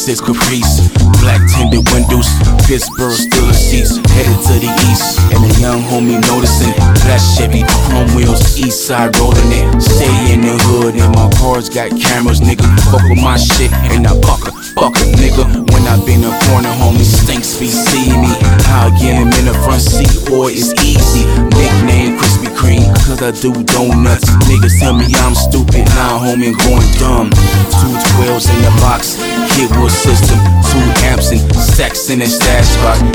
6 Caprice, black tinted windows, Pittsburgh Steelers seats, headed to the east. And a young homie noticing that Chevy, chrome wheels, east side rolling it. Stay in the hood and my cars got cameras, nigga. Fuck with my shit and I buck a nigga. When I been a corner, homie, stinks be see me. How I get him in the front seat, boy, it's easy. Nickname Krispy Kreme, cause I do donuts. Niggas tell me I'm stupid, now homie, I'm going dumb. 2 12s in the box, Kidwood system, 2 amps and stacks in the stash spot.